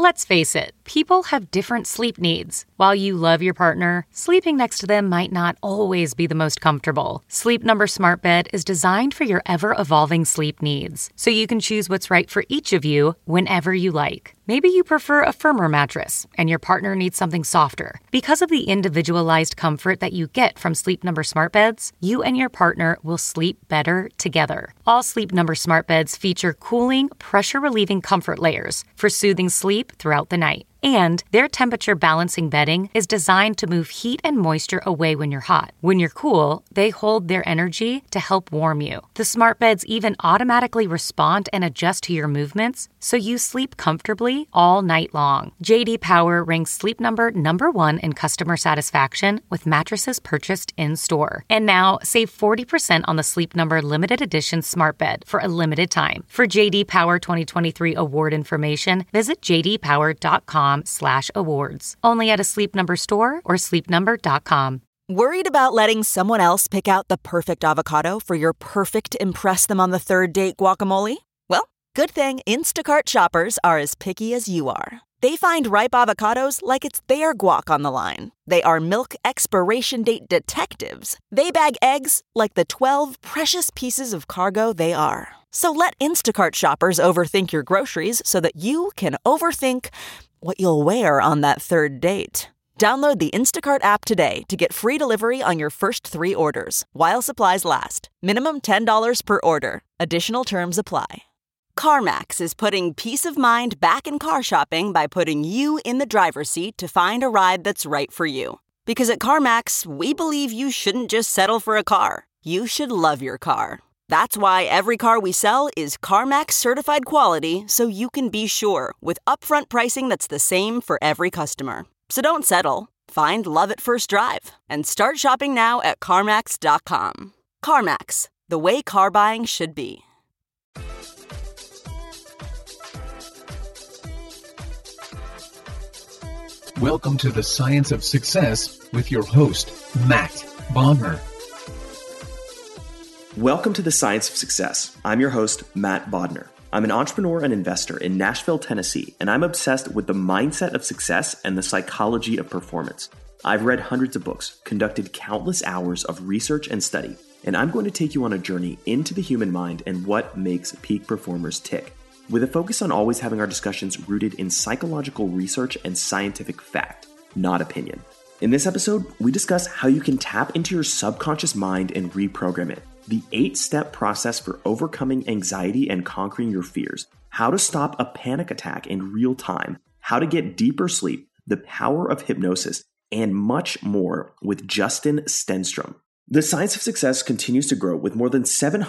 Let's face it, people have different sleep needs. While you love your partner, sleeping next to them might not always be the most comfortable. Sleep Number Smart Bed is designed for your ever-evolving sleep needs, so you can choose what's right for each of you whenever you like. Maybe you prefer a firmer mattress, and your partner needs something softer. Because of the individualized comfort that you get from Sleep Number Smart Beds, you and your partner will sleep better together. All Sleep Number Smart Beds feature cooling, pressure-relieving comfort layers for soothing sleep throughout the night. And their temperature balancing bedding is designed to move heat and moisture away when you're hot. When you're cool, they hold their energy to help warm you. The smart beds even automatically respond and adjust to your movements, so you sleep comfortably all night long. J.D. Power ranks Sleep Number #1 in customer satisfaction with mattresses purchased in-store. And now, save 40% on the Sleep Number limited edition smart bed for a limited time. For J.D. Power 2023 award information, visit jdpower.com/awards. Only at a Sleep Number store or sleepnumber.com. Worried about letting someone else pick out the perfect avocado for your perfect impress them on the third date guacamole? Well, good thing Instacart shoppers are as picky as you are. They find ripe avocados like it's their guac on the line. They are milk expiration date detectives. They bag eggs like the 12 precious pieces of cargo they are. So let Instacart shoppers overthink your groceries so that you can overthink what you'll wear on that third date. Download the Instacart app today to get free delivery on your first 3 orders, while supplies last. Minimum $10 per order. Additional terms apply. CarMax is putting peace of mind back in car shopping by putting you in the driver's seat to find a ride that's right for you. Because at CarMax, we believe you shouldn't just settle for a car. You should love your car. That's why every car we sell is CarMax certified quality, so you can be sure with upfront pricing that's the same for every customer. So don't settle. Find love at first drive and start shopping now at CarMax.com. CarMax, the way car buying should be. Welcome to the Science of Success with your host, Matt Bodmer. Welcome to the Science of Success. I'm your host, Matt Bodmer. I'm an entrepreneur and investor in Nashville, Tennessee, and I'm obsessed with the mindset of success and the psychology of performance. I've read hundreds of books, conducted countless hours of research and study, and I'm going to take you on a journey into the human mind and what makes peak performers tick, with a focus on always having our discussions rooted in psychological research and scientific fact, not opinion. In this episode, we discuss how you can tap into your subconscious mind and reprogram it, the 8-step process for overcoming anxiety and conquering your fears, how to stop a panic attack in real time, how to get deeper sleep, the power of hypnosis, and much more with Justin Stenstrom. The Science of Success continues to grow with more than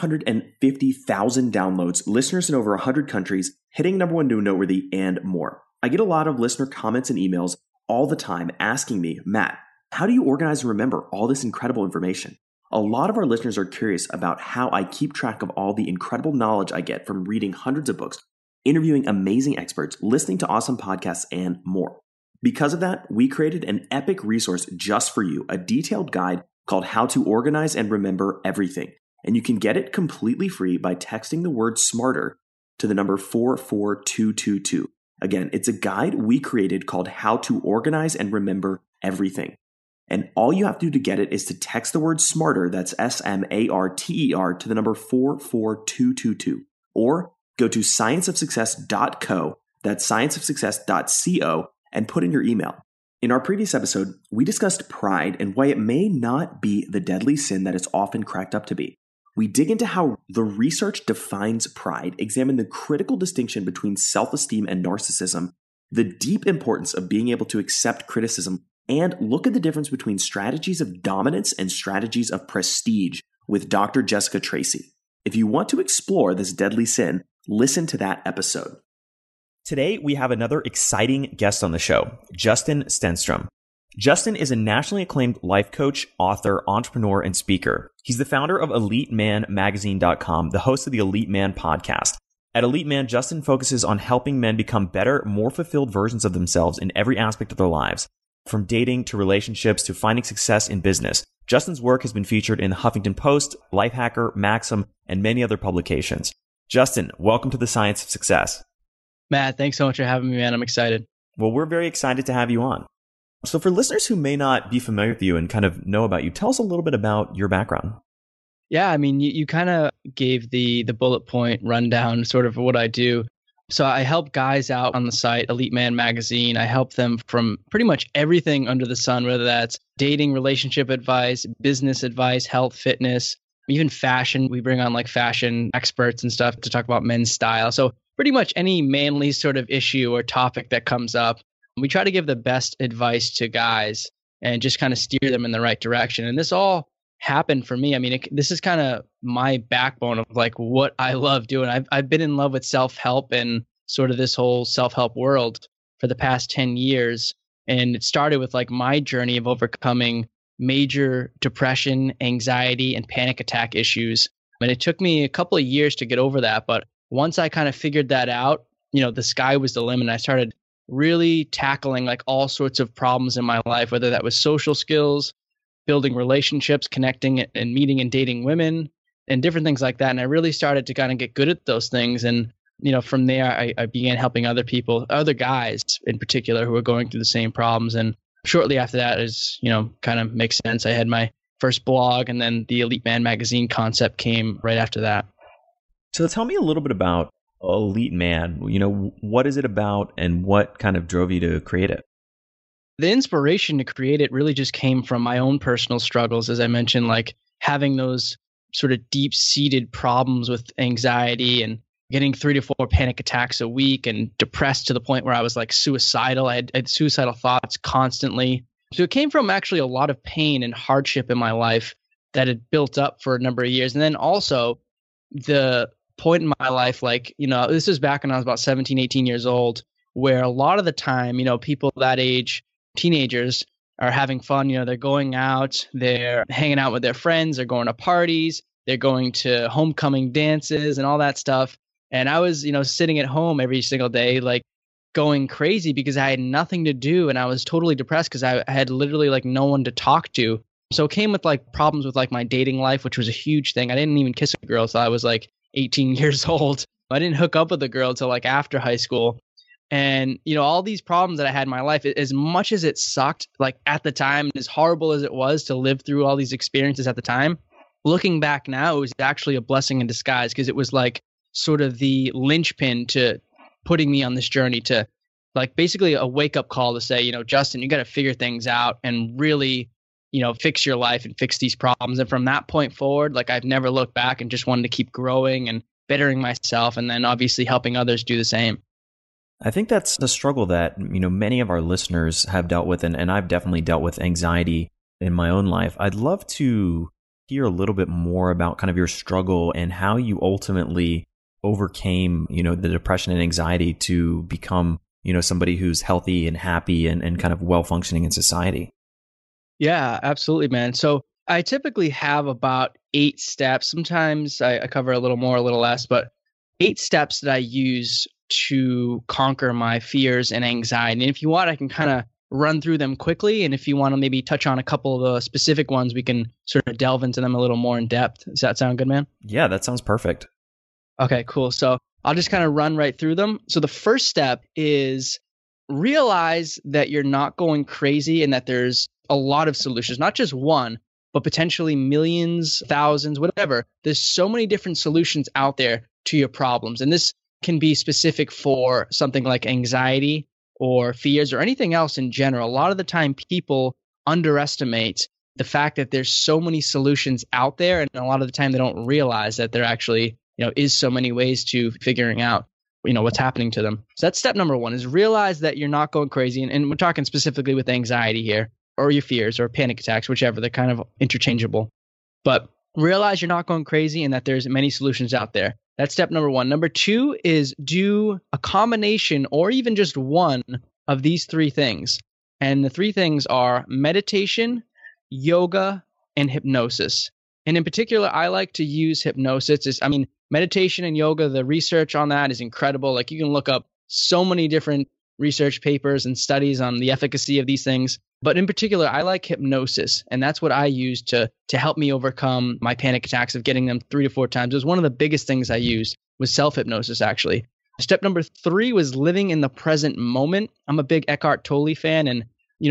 750,000 downloads, listeners in over 100 countries, hitting #1 new noteworthy, and more. I get a lot of listener comments and emails all the time asking me, Matt, how do you organize and remember all this incredible information? A lot of our listeners are curious about how I keep track of all the incredible knowledge I get from reading hundreds of books, interviewing amazing experts, listening to awesome podcasts, and more. Because of that, we created an epic resource just for you, a detailed guide called How to Organize and Remember Everything. And you can get it completely free by texting the word SMARTER to the number 44222. Again, it's a guide we created called How to Organize and Remember Everything. And all you have to do to get it is to text the word SMARTER, that's SMARTER, to the number 44222. Or go to scienceofsuccess.co, that's scienceofsuccess.co, and put in your email. In our previous episode, we discussed pride and why it may not be the deadly sin that it's often cracked up to be. We dig into how the research defines pride, examine the critical distinction between self-esteem and narcissism, the deep importance of being able to accept criticism, and look at the difference between strategies of dominance and strategies of prestige with Dr. Jessica Tracy. If you want to explore this deadly sin, listen to that episode. Today, we have another exciting guest on the show, Justin Stenstrom. Justin is a nationally acclaimed life coach, author, entrepreneur, and speaker. He's the founder of EliteManMagazine.com, the host of the Elite Man podcast. At Elite Man, Justin focuses on helping men become better, more fulfilled versions of themselves in every aspect of their lives. From dating to relationships to finding success in business, Justin's work has been featured in the Huffington Post, Lifehacker, Maxim, and many other publications. Justin, welcome to the Science of Success. Matt, thanks so much for having me, man. I'm excited. Well, we're very excited to have you on. So for listeners who may not be familiar with you and kind of know about you, tell us a little bit about your background. Yeah, I mean, you kind of gave the bullet point rundown sort of what I do. So I help guys out on the site, Elite Man Magazine. I help them from pretty much everything under the sun, whether that's dating, relationship advice, business advice, health, fitness, even fashion. We bring on like fashion experts and stuff to talk about men's style. So pretty much any manly sort of issue or topic that comes up, we try to give the best advice to guys and just kind of steer them in the right direction. And this all happened for me. I mean, this is kind of my backbone of like what I love doing. I've been in love with self-help and sort of this whole self-help world for the past 10 years. And it started with like my journey of overcoming major depression, anxiety, and panic attack issues. And it took me a couple of years to get over that. But once I kind of figured that out, the sky was the limit. I started really tackling like all sorts of problems in my life, whether that was social skills, building relationships, connecting and meeting and dating women, and different things like that. And I really started to kind of get good at those things. And, from there, I began helping other people, other guys in particular, who were going through the same problems. And shortly after that kind of makes sense. I had my first blog, and then the Elite Man Magazine concept came right after that. So tell me a little bit about Elite Man. What is it about and what kind of drove you to create it? The inspiration to create it really just came from my own personal struggles, as I mentioned, like having those sort of deep-seated problems with anxiety and getting 3 to 4 panic attacks a week and depressed to the point where I was like suicidal. I had suicidal thoughts constantly. So it came from actually a lot of pain and hardship in my life that had built up for a number of years. And then also the point in my life, this was back when I was about 17, 18 years old, where a lot of the time, people that age, teenagers, are having fun. They're going out, they're hanging out with their friends, they're going to parties, they're going to homecoming dances and all that stuff. And I was, sitting at home every single day, like going crazy because I had nothing to do. And I was totally depressed because I had literally like no one to talk to. So it came with like problems with like my dating life, which was a huge thing. I didn't even kiss a girl till I was like 18 years old. I didn't hook up with a girl till like after high school. And, all these problems that I had in my life, as much as it sucked, like at the time, as horrible as it was to live through all these experiences at the time, looking back now, it was actually a blessing in disguise because it was like sort of the linchpin to putting me on this journey to like basically a wake up call to say, Justin, you got to figure things out and really, fix your life and fix these problems. And from that point forward, like I've never looked back and just wanted to keep growing and bettering myself and then obviously helping others do the same. I think that's the struggle that, many of our listeners have dealt with, and I've definitely dealt with anxiety in my own life. I'd love to hear a little bit more about kind of your struggle and how you ultimately overcame, the depression and anxiety to become, somebody who's healthy and happy and kind of well-functioning in society. Yeah, absolutely, man. So I typically have about 8 steps. Sometimes I cover a little more, a little less, but 8 steps that I use to conquer my fears and anxiety. And if you want, I can kind of run through them quickly. And if you want to maybe touch on a couple of the specific ones, we can sort of delve into them a little more in depth. Does that sound good, man? Yeah, that sounds perfect. Okay, cool. So I'll just kind of run right through them. So the first step is realize that you're not going crazy and that there's a lot of solutions, not just one, but potentially millions, thousands, whatever. There's so many different solutions out there to your problems. And this can be specific for something like anxiety or fears or anything else in general. A lot of the time people underestimate the fact that there's so many solutions out there. And a lot of the time they don't realize that there actually, is so many ways to figuring out, what's happening to them. So that's step number 1 is realize that you're not going crazy. And we're talking specifically with anxiety here or your fears or panic attacks, whichever, they're kind of interchangeable. But realize you're not going crazy and that there's many solutions out there. That's step number 1. Number 2 is do a combination or even just one of these 3 things. And the 3 things are meditation, yoga, and hypnosis. And in particular, I like to use hypnosis. Meditation and yoga, the research on that is incredible. Like you can look up so many different research papers and studies on the efficacy of these things. But in particular, I like hypnosis. And that's what I use to help me overcome my panic attacks of getting them 3 to 4 times. It was one of the biggest things I used was self-hypnosis, actually. Step number 3 was living in the present moment. I'm a big Eckhart Tolle fan. And,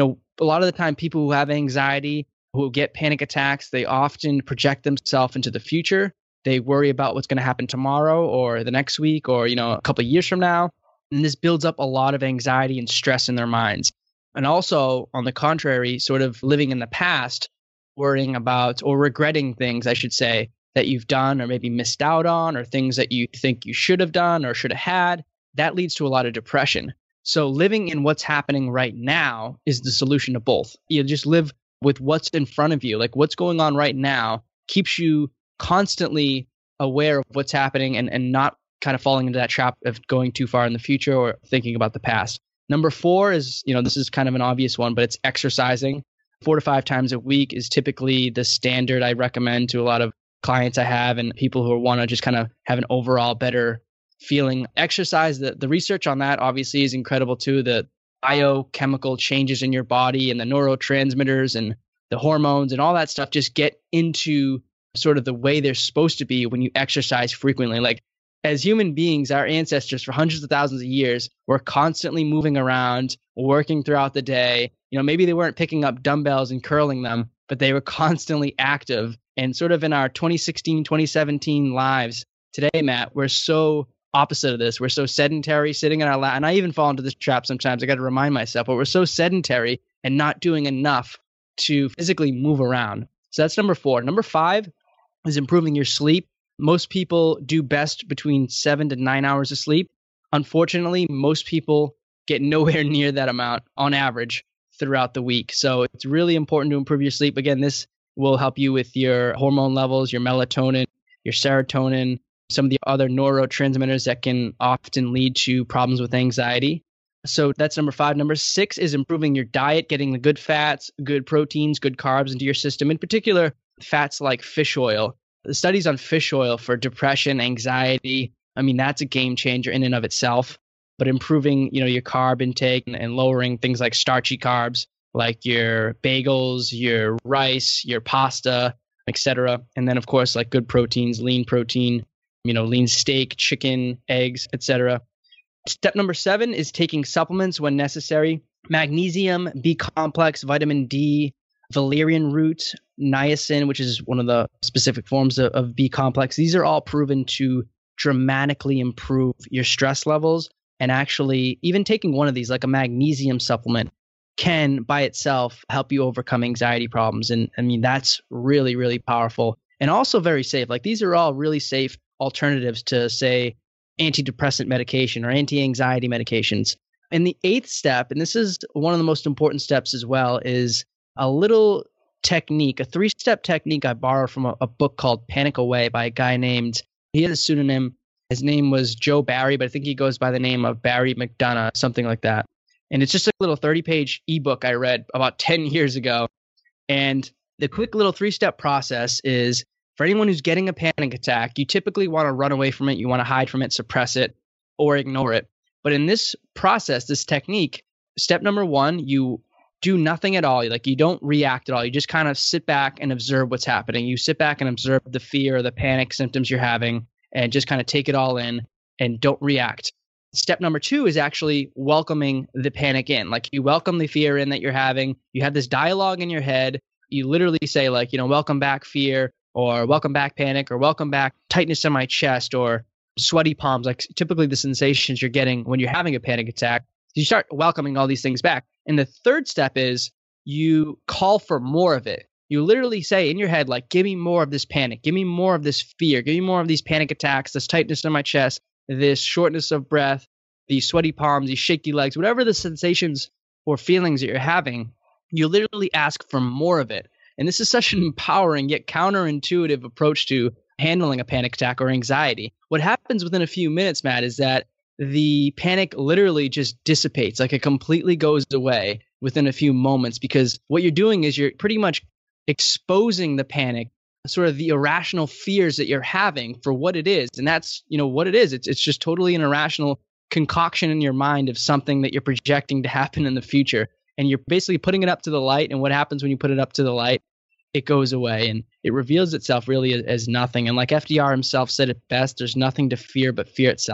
a lot of the time people who have anxiety, who get panic attacks, they often project themselves into the future. They worry about what's going to happen tomorrow or the next week or, a couple of years from now. And this builds up a lot of anxiety and stress in their minds. And also, on the contrary, sort of living in the past, worrying about or regretting things, I should say, that you've done or maybe missed out on, or things that you think you should have done or should have had, that leads to a lot of depression. So living in what's happening right now is the solution to both. You just live with what's in front of you, like what's going on right now keeps you constantly aware of what's happening and not kind of falling into that trap of going too far in the future or thinking about the past. Number 4 is, this is kind of an obvious one, but it's exercising. 4 to 5 times a week is typically the standard I recommend to a lot of clients I have and people who want to just kind of have an overall better feeling. Exercise, the research on that obviously is incredible too. The biochemical changes in your body and the neurotransmitters and the hormones and all that stuff just get into sort of the way they're supposed to be when you exercise frequently. Like as human beings, our ancestors for hundreds of thousands of years were constantly moving around, working throughout the day. Maybe they weren't picking up dumbbells and curling them, but they were constantly active. And sort of in our 2016, 2017 lives today, Matt, we're so opposite of this. We're so sedentary, sitting in our lap. And I even fall into this trap sometimes. I got to remind myself, but we're so sedentary and not doing enough to physically move around. So that's number 4. Number 5 is improving your sleep. Most people do best between 7 to 9 hours of sleep. Unfortunately, most people get nowhere near that amount on average throughout the week. So it's really important to improve your sleep. Again, this will help you with your hormone levels, your melatonin, your serotonin, some of the other neurotransmitters that can often lead to problems with anxiety. So that's number 5. Number 6 is improving your diet, getting the good fats, good proteins, good carbs into your system. In particular, fats like fish oil. The studies on fish oil for depression, anxiety, that's a game changer in and of itself. But improving, your carb intake and lowering things like starchy carbs, like your bagels, your rice, your pasta, etc. And then, of course, like good proteins, lean protein, lean steak, chicken, eggs, etc. Step number 7 is taking supplements when necessary. Magnesium, B complex, vitamin D, valerian root, niacin, which is one of the specific forms of B complex. These are all proven to dramatically improve your stress levels. And actually, even taking one of these, like a magnesium supplement, can by itself help you overcome anxiety problems. And that's really, really powerful and also very safe. Like these are all really safe alternatives to, say, antidepressant medication or anti-anxiety medications. And the 8th step, and this is one of the most important steps as well, is a little technique, a 3-step technique I borrowed from a book called Panic Away by a guy named, he has a pseudonym. His name was Joe Barry, but I think he goes by the name of Barry McDonough, something like that. And it's just a little 30-page ebook I read about 10 years ago. And the quick little 3-step process is, for anyone who's getting a panic attack, you typically want to run away from it, you want to hide from it, suppress it, or ignore it. But in this process, this technique, step number 1, you do nothing at all. Like you don't react at all. You just kind of sit back and observe what's happening. You sit back and observe the fear or the panic symptoms you're having and just kind of take it all in and don't react. Step number 2 is actually welcoming the panic in. Like you welcome the fear in that you're having. You have this dialogue in your head. You literally say like, welcome back fear, or welcome back panic, or welcome back tightness in my chest, or sweaty palms, like typically the sensations you're getting when you're having a panic attack. You start welcoming all these things back. And the 3rd step is you call for more of it. You literally say in your head, like, give me more of this panic, give me more of this fear, give me more of these panic attacks, this tightness in my chest, this shortness of breath, these sweaty palms, these shaky legs, whatever the sensations or feelings that you're having, you literally ask for more of it. And this is such an empowering yet counterintuitive approach to handling a panic attack or anxiety. What happens within a few minutes, Matt, is that the panic literally just dissipates, like it completely goes away within a few moments, because what you're doing is you're pretty much exposing the panic, sort of the irrational fears that you're having for what it is. And that's, what it is. It's just totally an irrational concoction in your mind of something that you're projecting to happen in the future. And you're basically putting it up to the light. And what happens when you put it up to the light? It goes away and it reveals itself really as nothing. And like FDR himself said it best, there's nothing to fear but fear itself.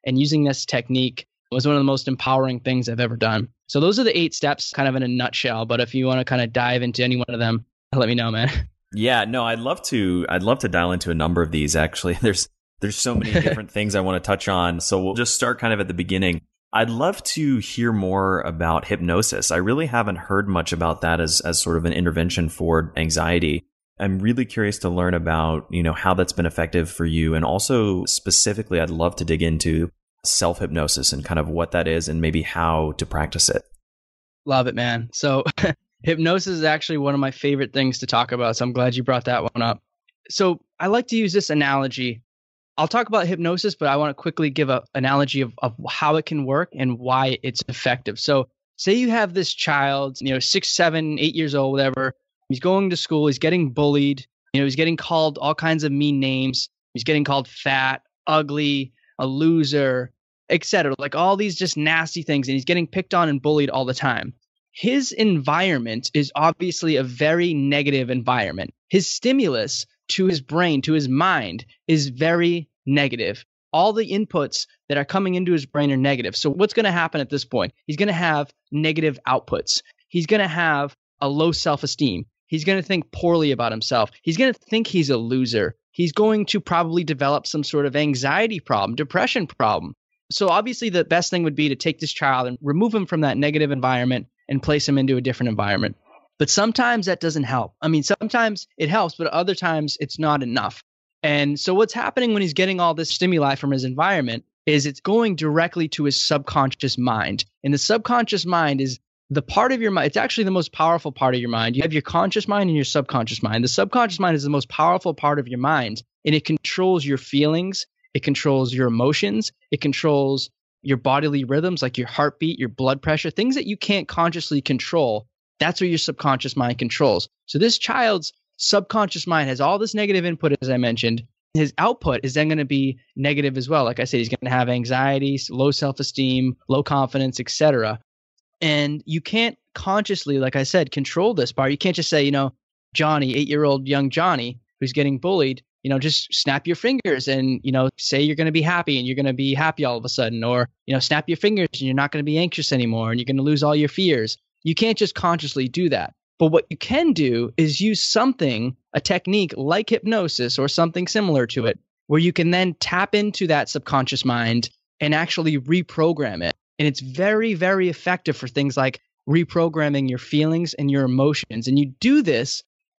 And using this technique was one of the most empowering things I've ever done. So those are the 8 steps kind of in a nutshell. But if you want to kind of dive into any one of them, let me know, man. Yeah, no, I'd love to dial into a number of these actually. There's so many different things I want to touch on. So we'll just start kind of at the beginning. I'd love to hear more about hypnosis. I really haven't heard much about that as sort of an intervention for anxiety. I'm really curious to learn about, how that's been effective for you. And also specifically, I'd love to dig into self-hypnosis and kind of what that is and maybe how to practice it. Love it, man. So hypnosis is actually one of my favorite things to talk about. So I'm glad you brought that one up. So I like to use this analogy. I'll talk about hypnosis, but I want to quickly give an analogy of how it can work and why it's effective. So say you have this child, 6, 7, 8 years old, whatever. He's going to school. He's getting bullied. He's getting called all kinds of mean names. He's getting called fat, ugly, a loser, etc. Like all these just nasty things. And he's getting picked on and bullied all the time. His environment is obviously a very negative environment. His stimulus to his brain, to his mind, is very negative. All the inputs that are coming into his brain are negative. So what's going to happen at this point? He's going to have negative outputs. He's going to have a low self-esteem. He's going to think poorly about himself. He's going to think he's a loser. He's going to probably develop some sort of anxiety problem, depression problem. So obviously the best thing would be to take this child and remove him from that negative environment and place him into a different environment. But sometimes that doesn't help. I mean, sometimes it helps, but other times it's not enough. And so what's happening when he's getting all this stimuli from his environment is it's going directly to his subconscious mind. And the subconscious mind is the part of your mind. It's actually the most powerful part of your mind. You have your conscious mind and your subconscious mind. The subconscious mind is the most powerful part of your mind, and it controls your feelings. It controls your emotions. It controls your bodily rhythms, like your heartbeat, your blood pressure, things that you can't consciously control. That's what your subconscious mind controls. So this child's subconscious mind has all this negative input, as I mentioned. His output is then going to be negative as well. Like I said, he's going to have anxiety, low self-esteem, low confidence, etc. And you can't consciously, like I said, control this part. You can't just say, Johnny, 8-year-old young Johnny, who's getting bullied, just snap your fingers and, say you're going to be happy and you're going to be happy all of a sudden. Or, snap your fingers and you're not going to be anxious anymore and you're going to lose all your fears. You can't just consciously do that. But what you can do is use something, a technique like hypnosis or something similar to it, where you can then tap into that subconscious mind and actually reprogram it. And it's very, very effective for things like reprogramming your feelings and your emotions. And you do this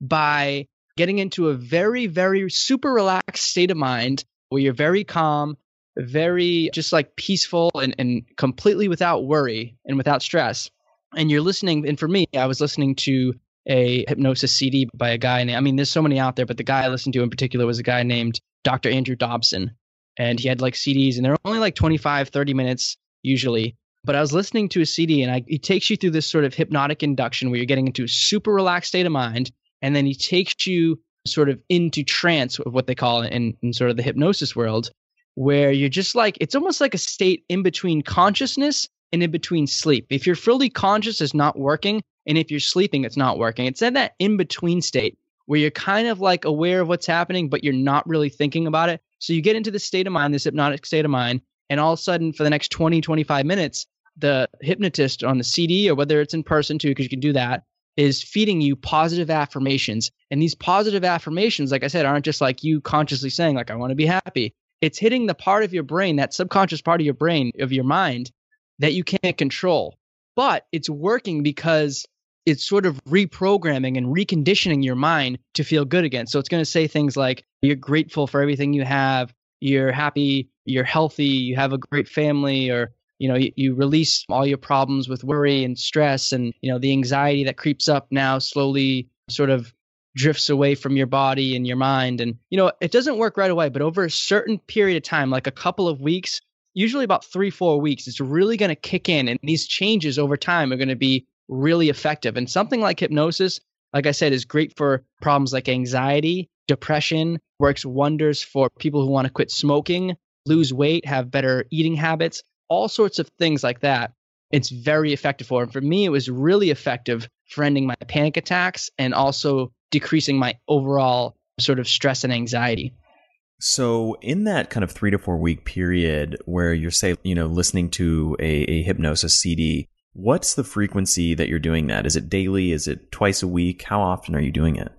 by getting into a very, very super relaxed state of mind where you're very calm, very just like peaceful and completely without worry and without stress. And you're listening. And for me, I was listening to a hypnosis CD by a guy named, there's so many out there, but the guy I listened to in particular was a guy named Dr. Andrew Dobson. And he had like CDs and they're only like 25, 30 minutes usually. But I was listening to a CD and he takes you through this sort of hypnotic induction where you're getting into a super relaxed state of mind. And then he takes you sort of into trance, of what they call it in sort of the hypnosis world, where you're just like, it's almost like a state in between consciousness and in between sleep. If you're fully conscious, it's not working. And if you're sleeping, it's not working. It's in that in-between state where you're kind of like aware of what's happening, but you're not really thinking about it. So you get into this state of mind, this hypnotic state of mind, and all of a sudden for the next 20, 25 minutes, the hypnotist on the CD, or whether it's in person too, because you can do that, is feeding you positive affirmations. And these positive affirmations, like I said, aren't just like you consciously saying, like, I want to be happy. It's hitting the part of your brain, that subconscious part of your brain, of your mind, that you can't control. But it's working because it's sort of reprogramming and reconditioning your mind to feel good again. So it's going to say things like, you're grateful for everything you have, you're happy, you're healthy, you have a great family, or you release all your problems with worry and stress, and the anxiety that creeps up now slowly sort of drifts away from your body and your mind. And it doesn't work right away, but over a certain period of time, like a couple of weeks, usually about 3-4 weeks, it's really going to kick in. And these changes over time are going to be really effective. And something like hypnosis, like I said, is great for problems like anxiety, depression, works wonders for people who want to quit smoking, lose weight, have better eating habits, all sorts of things like that. It's very effective for. And for me, it was really effective for ending my panic attacks and also decreasing my overall sort of stress and anxiety. So in that kind of 3 to 4 week period where you're, say, listening to a hypnosis CD, what's the frequency that you're doing that? Is it daily? Is it twice a week? How often are you doing it?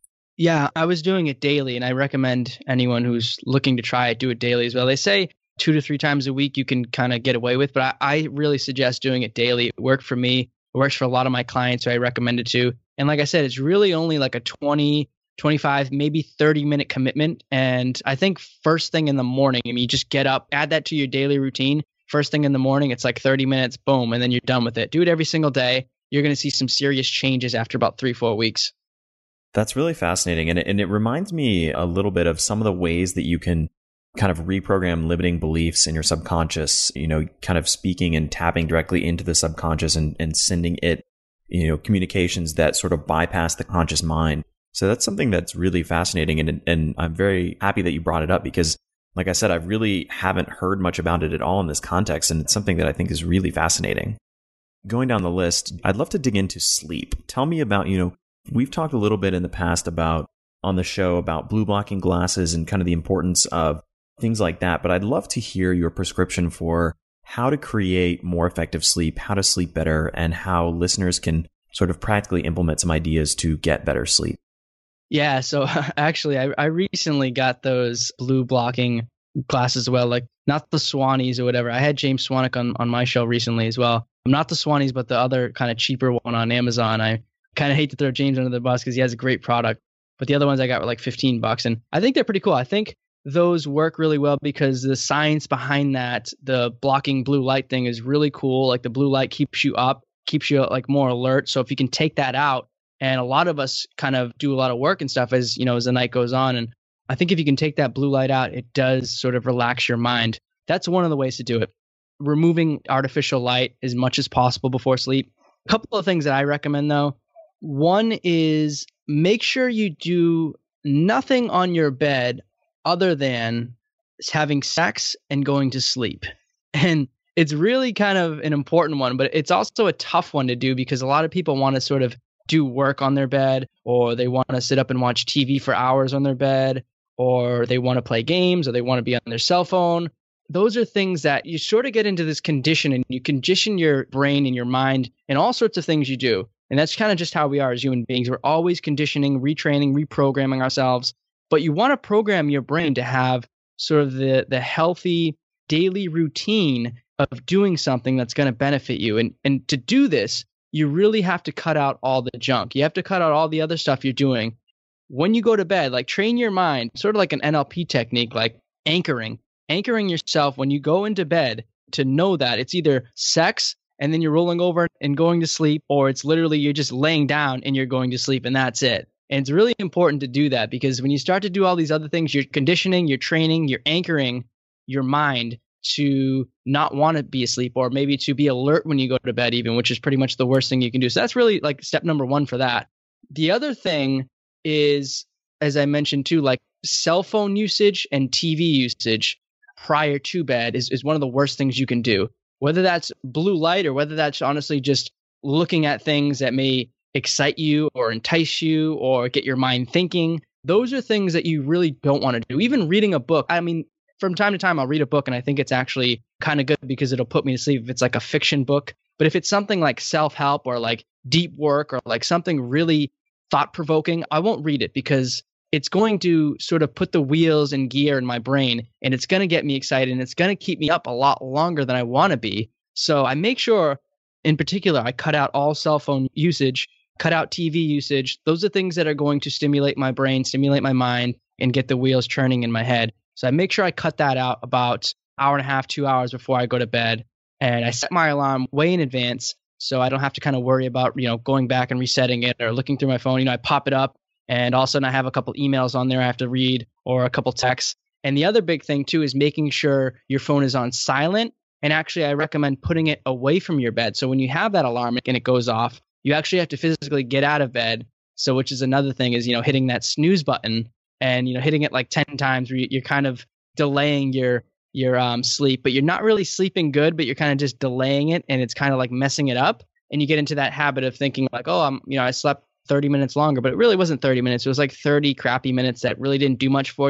Yeah, I was doing it daily, and I recommend anyone who's looking to try it, do it daily as well. They say 2 to 3 times a week you can kind of get away with, but I really suggest doing it daily. It worked for me. It works for a lot of my clients who I recommend it to. And like I said, it's really only like a 20, 25, maybe 30-minute commitment. And I think first thing in the morning, you just get up, add that to your daily routine. First thing in the morning, it's like 30 minutes, boom, and then you're done with it. Do it every single day. You're going to see some serious changes after about 3-4 weeks. That's really fascinating. And it reminds me a little bit of some of the ways that you can kind of reprogram limiting beliefs in your subconscious, kind of speaking and tapping directly into the subconscious and sending it, communications that sort of bypass the conscious mind. So that's something that's really fascinating. And I'm very happy that you brought it up because, like I said, I really haven't heard much about it at all in this context. And it's something that I think is really fascinating. Going down the list, I'd love to dig into sleep. Tell me about, we've talked a little bit in the past on the show about blue blocking glasses and kind of the importance of things like that. But I'd love to hear your prescription for how to create more effective sleep, how to sleep better, and how listeners can sort of practically implement some ideas to get better sleep. Yeah, so actually, I recently got those blue blocking glasses as well, like not the Swannies or whatever. I had James Swanwick on my show recently as well. Not the Swannies, but the other kind of cheaper one on Amazon. I kind of hate to throw James under the bus because he has a great product, but the other ones I got were like $15, and I think they're pretty cool. I think those work really well because the science behind that, the blocking blue light thing, is really cool. Like the blue light keeps you up, keeps you like more alert. So if you can take that out, and a lot of us kind of do a lot of work and stuff as the night goes on. And I think if you can take that blue light out, it does sort of relax your mind. That's one of the ways to do it. Removing artificial light as much as possible before sleep. A couple of things that I recommend though. One is make sure you do nothing on your bed other than having sex and going to sleep. And it's really kind of an important one, but it's also a tough one to do because a lot of people want to sort of do work on their bed, or they want to sit up and watch TV for hours on their bed, or they want to play games, or they want to be on their cell phone. Those are things that you sort of get into this condition, and you condition your brain and your mind and all sorts of things you do. And that's kind of just how we are as human beings. We're always conditioning, retraining, reprogramming ourselves. But you want to program your brain to have sort of the healthy daily routine of doing something that's going to benefit you. And to do this, you really have to cut out all the junk. You have to cut out all the other stuff you're doing. When you go to bed, like train your mind, sort of like an NLP technique, like anchoring yourself when you go into bed to know that it's either sex and then you're rolling over and going to sleep, or it's literally you're just laying down and you're going to sleep and that's it. And it's really important to do that because when you start to do all these other things, you're conditioning, you're training, you're anchoring your mind to not want to be asleep, or maybe to be alert when you go to bed even, which is pretty much the worst thing you can do. So that's really like step number one for that. The other thing is, as I mentioned too, like cell phone usage and TV usage prior to bed is one of the worst things you can do. Whether that's blue light or whether that's honestly just looking at things that may excite you or entice you or get your mind thinking. Those are things that you really don't want to do. Even reading a book. I mean, from time to time, I'll read a book and I think it's actually kind of good because it'll put me to sleep if it's like a fiction book. But if it's something like self-help or like deep work or like something really thought-provoking, I won't read it because it's going to sort of put the wheels in gear in my brain and it's going to get me excited and it's going to keep me up a lot longer than I want to be. So I make sure, in particular, I cut out all cell phone usage, cut out TV usage. Those are things that are going to stimulate my brain, stimulate my mind, and get the wheels churning in my head. So I make sure I cut that out about an hour and a half, 2 hours before I go to bed. And I set my alarm way in advance so I don't have to kind of worry about, going back and resetting it or looking through my phone. I pop it up and all of a sudden I have a couple emails on there I have to read or a couple texts. And the other big thing too is making sure your phone is on silent. And actually, I recommend putting it away from your bed. So when you have that alarm and it goes off, you actually have to physically get out of bed. So which is another thing is, hitting that snooze button and, hitting it like 10 times where you're kind of delaying your sleep, but you're not really sleeping good, but you're kind of just delaying it and it's kind of like messing it up. And you get into that habit of thinking like, oh, I slept 30 minutes longer, but it really wasn't 30 minutes. It was like 30 crappy minutes that really didn't do much for you.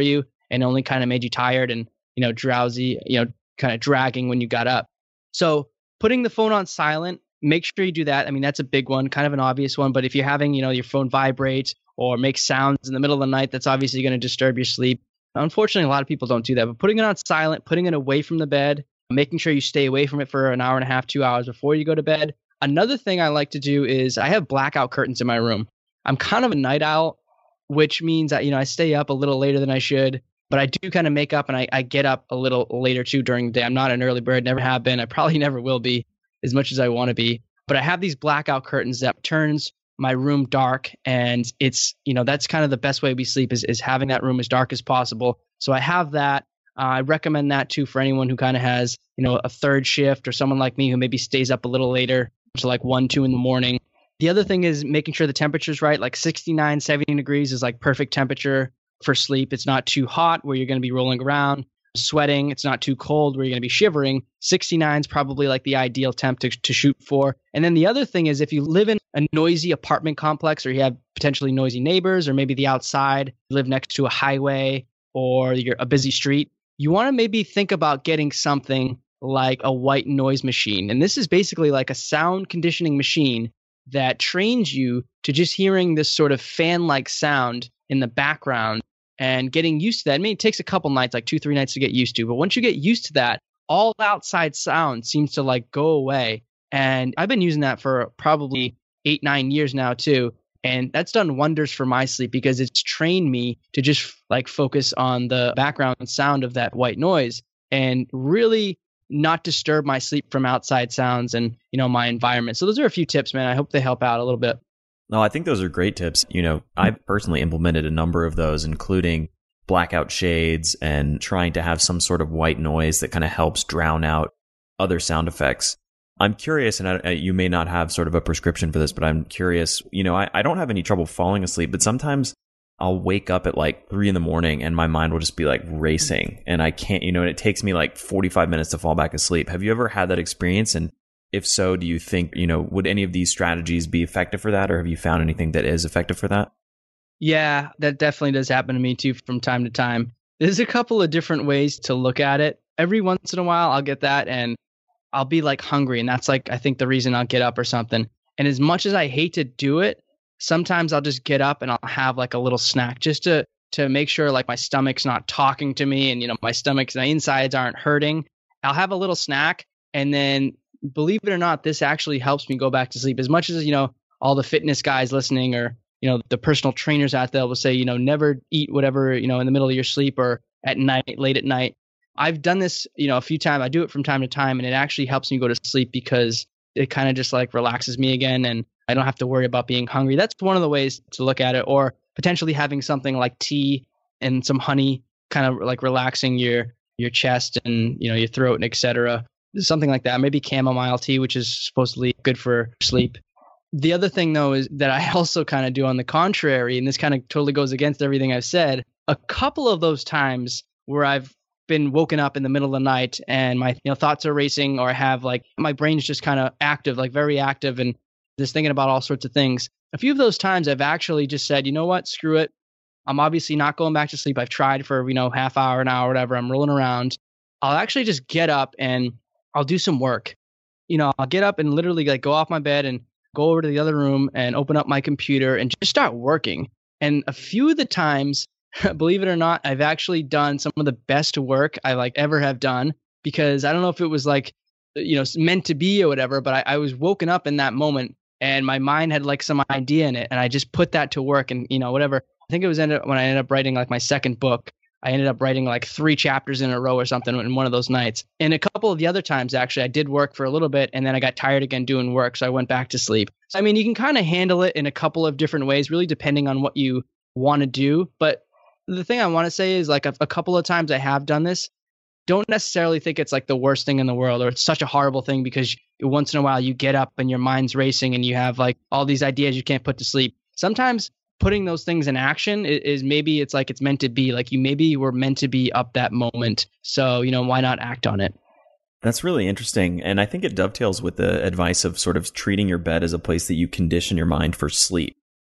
and only kind of made you tired and, drowsy, kind of dragging when you got up. So putting the phone on silent, make sure you do that. I mean, that's a big one, kind of an obvious one. But if you're having, your phone vibrate or make sounds in the middle of the night, that's obviously going to disturb your sleep. Unfortunately, a lot of people don't do that. But putting it on silent, putting it away from the bed, making sure you stay away from it for an hour and a half, 2 hours before you go to bed. Another thing I like to do is I have blackout curtains in my room. I'm kind of a night owl, which means that, I stay up a little later than I should. But I do kind of make up, and I get up a little later too during the day. I'm not an early bird, never have been. I probably never will be as much as I want to be. But I have these blackout curtains that turns my room dark. And it's, that's kind of the best way we sleep is having that room as dark as possible. So I have that. I recommend that too for anyone who kind of has, a third shift, or someone like me who maybe stays up a little later, so like 1, 2 in the morning. The other thing is making sure the temperature's right. Like 69, 70 degrees is like perfect temperature for sleep. It's not too hot where you're going to be rolling around, sweating. It's not too cold where you're going to be shivering. 69 is probably like the ideal temp to shoot for. And then the other thing is if you live in a noisy apartment complex, or you have potentially noisy neighbors, or maybe the outside, you live next to a highway or you're a busy street, you want to maybe think about getting something like a white noise machine. And this is basically like a sound conditioning machine that trains you to just hearing this sort of fan-like sound in the background and getting used to that. I mean, it takes a couple nights, like 2-3 nights to get used to. But once you get used to that, all outside sound seems to like go away. And I've been using that for probably 8-9 years now too. And that's done wonders for my sleep because it's trained me to just like focus on the background sound of that white noise and really not disturb my sleep from outside sounds and, my environment. So those are a few tips, man. I hope they help out a little bit. No, I think those are great tips. I've personally implemented a number of those, including blackout shades and trying to have some sort of white noise that kind of helps drown out other sound effects. I'm curious, and you may not have sort of a prescription for this, but I'm curious, I don't have any trouble falling asleep, but sometimes I'll wake up at like 3 a.m. and my mind will just be like racing and I can't, and it takes me like 45 minutes to fall back asleep. Have you ever had that experience? And if so, do you think, would any of these strategies be effective for that? Or have you found anything that is effective for that? Yeah, that definitely does happen to me too from time to time. There's a couple of different ways to look at it. Every once in a while, I'll get that and I'll be like hungry. And that's like, I think the reason I'll get up or something. And as much as I hate to do it, sometimes I'll just get up and I'll have like a little snack just to make sure like my stomach's not talking to me and, my insides aren't hurting. I'll have a little snack. And then believe it or not, this actually helps me go back to sleep. As much as, all the fitness guys listening or, the personal trainers out there will say, never eat whatever, in the middle of your sleep or at night, late at night. I've done this, a few times. I do it from time to time and it actually helps me go to sleep because it kind of just like relaxes me again and I don't have to worry about being hungry. That's one of the ways to look at it. Or potentially having something like tea and some honey, kind of like relaxing your chest and, your throat and etc. Something like that. Maybe chamomile tea, which is supposedly good for sleep. The other thing though is that I also kind of do on the contrary, and this kind of totally goes against everything I've said. A couple of those times where I've been woken up in the middle of the night and my thoughts are racing, or I have like my brain's just kind of active, like very active and just thinking about all sorts of things. A few of those times I've actually just said, you know what, screw it. I'm obviously not going back to sleep. I've tried for, half hour, an hour, whatever. I'm rolling around. I'll actually just get up and I'll do some work. I'll get up and literally like go off my bed and go over to the other room and open up my computer and just start working. And a few of the times, believe it or not, I've actually done some of the best work I like ever have done, because I don't know if it was like, meant to be or whatever, but I was woken up in that moment and my mind had like some idea in it. And I just put that to work and, whatever. I think it was when I ended up writing like my second book. I ended up writing like 3 chapters in a row or something in one of those nights. And a couple of the other times, actually, I did work for a little bit and then I got tired again doing work. So I went back to sleep. So, I mean, you can kind of handle it in a couple of different ways, really depending on what you want to do. But the thing I want to say is like a couple of times I have done this. Don't necessarily think it's like the worst thing in the world or it's such a horrible thing, because once in a while you get up and your mind's racing and you have like all these ideas you can't put to sleep. Sometimes putting those things in action is maybe it's like it's meant to be, like you were meant to be up that moment. So, why not act on it? That's really interesting. And I think it dovetails with the advice of sort of treating your bed as a place that you condition your mind for sleep.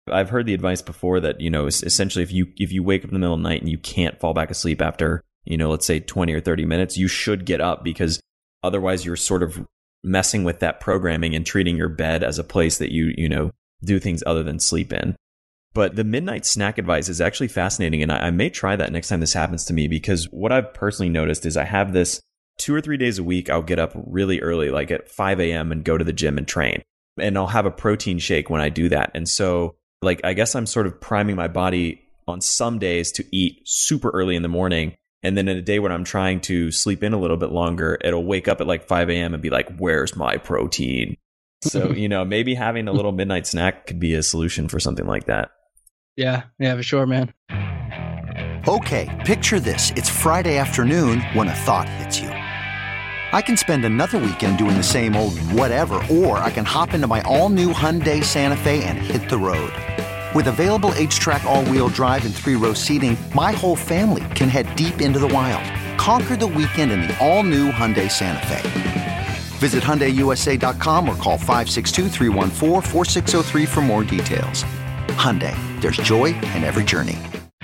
I've heard the advice before that, essentially if you wake up in the middle of the night and you can't fall back asleep after, let's say 20 or 30 minutes, you should get up, because otherwise you're sort of messing with that programming and treating your bed as a place that you do things other than sleep in. But the midnight snack advice is actually fascinating. And I may try that next time this happens to me, because what I've personally noticed is I have this 2 or 3 days a week. I'll get up really early, like at 5 a.m. and go to the gym and train. And I'll have a protein shake when I do that. And so I guess I'm sort of priming my body on some days to eat super early in the morning. And then in a day when I'm trying to sleep in a little bit longer, it'll wake up at like 5 a.m. and be like, where's my protein? So, maybe having a little midnight snack could be a solution for something like that. Yeah, for sure, man. Okay, picture this. It's Friday afternoon when a thought hits you. I can spend another weekend doing the same old whatever, or I can hop into my all-new Hyundai Santa Fe and hit the road. With available H-Track all-wheel drive and 3-row seating, my whole family can head deep into the wild. Conquer the weekend in the all-new Hyundai Santa Fe. Visit HyundaiUSA.com or call 562-314-4603 for more details. Hyundai, there's joy in every journey.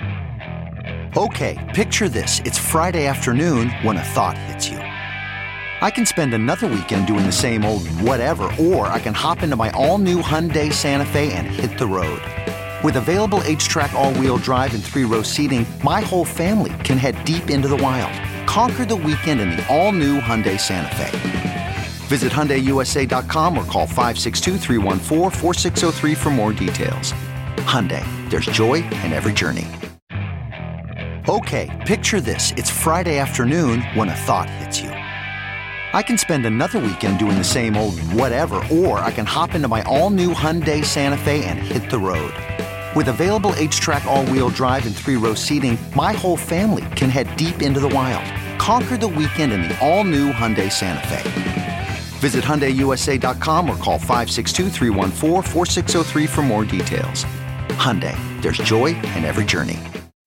Okay, picture this. It's Friday afternoon when a thought hits you. I can spend another weekend doing the same old whatever, or I can hop into my all-new Hyundai Santa Fe and hit the road. With available H-Track all-wheel drive and 3-row seating, my whole family can head deep into the wild. Conquer the weekend in the all-new Hyundai Santa Fe. Visit HyundaiUSA.com or call 562-314-4603 for more details. Hyundai, there's joy in every journey. Okay, picture this. It's Friday afternoon when a thought hits you. I can spend another weekend doing the same old whatever, or I can hop into my all-new Hyundai Santa Fe and hit the road. With available H-Track all-wheel drive and 3-row seating, my whole family can head deep into the wild. Conquer the weekend in the all-new Hyundai Santa Fe. Visit HyundaiUSA.com or call 562-314-4603 for more details. Hyundai, there's joy in every journey.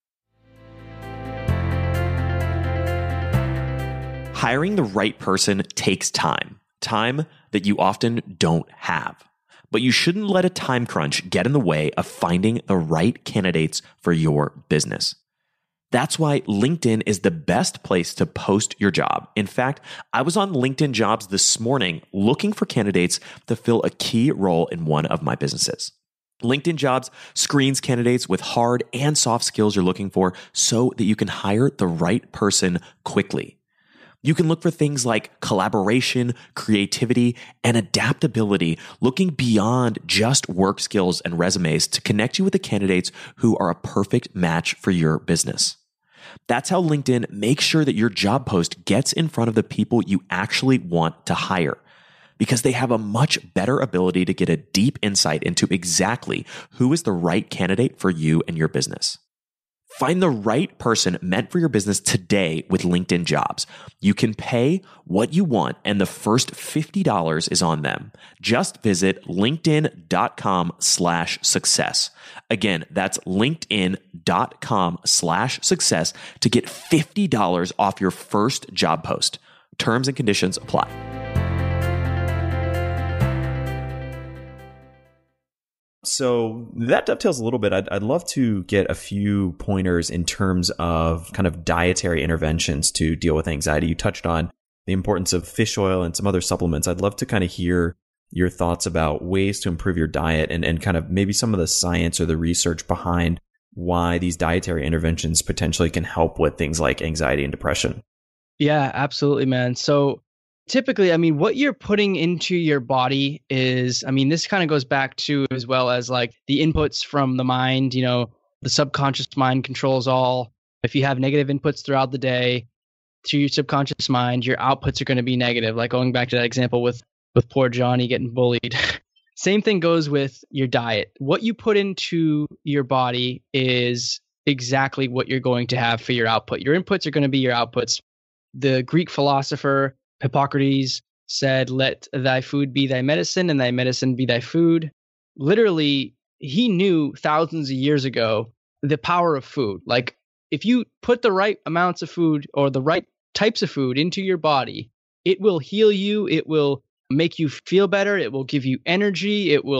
Hiring the right person takes time that you often don't have. But you shouldn't let a time crunch get in the way of finding the right candidates for your business. That's why LinkedIn is the best place to post your job. In fact, I was on LinkedIn Jobs this morning looking for candidates to fill a key role in one of my businesses. LinkedIn Jobs screens candidates with hard and soft skills you're looking for so that you can hire the right person quickly. You can look for things like collaboration, creativity, and adaptability, looking beyond just work skills and resumes to connect you with the candidates who are a perfect match for your business. That's how LinkedIn makes sure that your job post gets in front of the people you actually want to hire, because they have a much better ability to get a deep insight into exactly who is the right candidate for you and your business. Find the right person meant for your business today with LinkedIn Jobs. You can pay what you want, and the first $50 is on them. Just visit linkedin.com/success. Again, that's linkedin.com/success to get $50 off your first job post. Terms and conditions apply. So that dovetails a little bit. I'd love to get a few pointers in terms of kind of dietary interventions to deal with anxiety. You touched on the importance of fish oil and some other supplements. I'd love to kind of hear your thoughts about ways to improve your diet and kind of maybe some of the science or the research behind why these dietary interventions potentially can help with things like anxiety and depression. Yeah, absolutely, man. So typically, what you're putting into your body is, this kind of goes back to as well as like the inputs from the mind, the subconscious mind controls all. If you have negative inputs throughout the day to your subconscious mind, your outputs are going to be negative. Like going back to that example with poor Johnny getting bullied. Same thing goes with your diet. What you put into your body is exactly what you're going to have for your output. Your inputs are going to be your outputs. The Greek philosopher Hippocrates said, "Let thy food be thy medicine and thy medicine be thy food." Literally, he knew thousands of years ago the power of food. Like if you put the right amounts of food or the right types of food into your body, it will heal you. It will make you feel better. It will give you energy. It will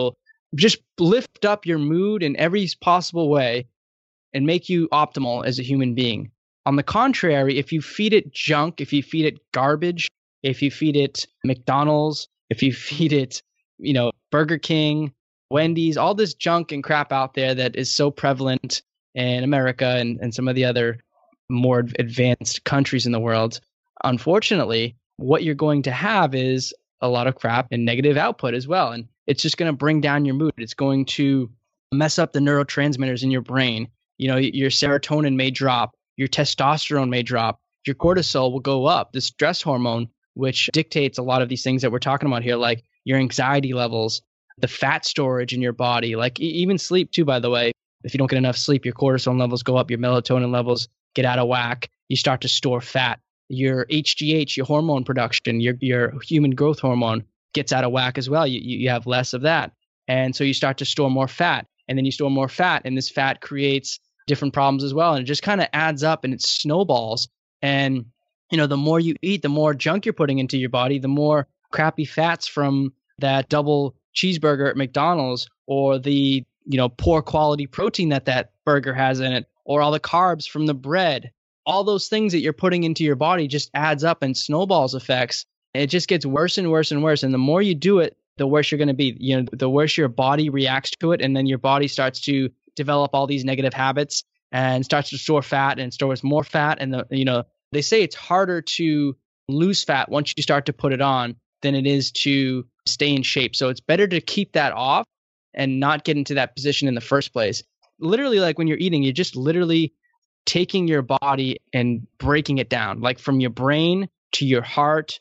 just lift up your mood in every possible way and make you optimal as a human being. On the contrary, if you feed it junk, if you feed it garbage, if you feed it McDonald's, if you feed it, Burger King, Wendy's, all this junk and crap out there that is so prevalent in America and some of the other more advanced countries in the world, unfortunately, what you're going to have is a lot of crap and negative output as well. And it's just going to bring down your mood. It's going to mess up the neurotransmitters in your brain. Your serotonin may drop, your testosterone may drop, your cortisol will go up, the stress hormone, which dictates a lot of these things that we're talking about here, like your anxiety levels, the fat storage in your body, like even sleep too, by the way. If you don't get enough sleep, your cortisol levels go up, your melatonin levels get out of whack. You start to store fat. Your HGH, your hormone production, your human growth hormone gets out of whack as well. You have less of that. And so you start to store more fat. And then you store more fat, and this fat creates different problems as well. And it just kind of adds up and it snowballs. And, the more you eat, the more junk you're putting into your body, the more crappy fats from that double cheeseburger at McDonald's, or the, poor quality protein that burger has in it, or all the carbs from the bread. All those things that you're putting into your body just adds up and snowballs effects. It just gets worse and worse and worse. And the more you do it, the worse you're going to be. The worse your body reacts to it. And then your body starts to develop all these negative habits and starts to store fat and stores more fat. And they say it's harder to lose fat once you start to put it on than it is to stay in shape. So it's better to keep that off and not get into that position in the first place. Literally, like when you're eating, you're just literally taking your body and breaking it down, like from your brain to your heart